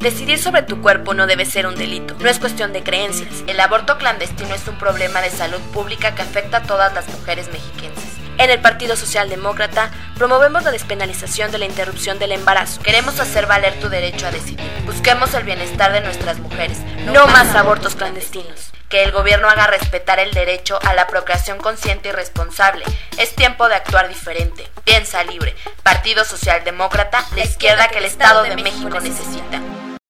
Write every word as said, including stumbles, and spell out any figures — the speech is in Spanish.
Decidir sobre tu cuerpo no debe ser un delito, no es cuestión de creencias. El aborto clandestino es un problema de salud pública que afecta a todas las mujeres mexiquenses. En el Partido Socialdemócrata promovemos la despenalización de la interrupción del embarazo. Queremos hacer valer tu derecho a decidir. Busquemos el bienestar de nuestras mujeres, no, no más abortos clandestinos. Que el gobierno haga respetar el derecho a la procreación consciente y responsable. Es tiempo de actuar diferente. Piensa libre. Partido Socialdemócrata, la izquierda que el Estado de México necesita.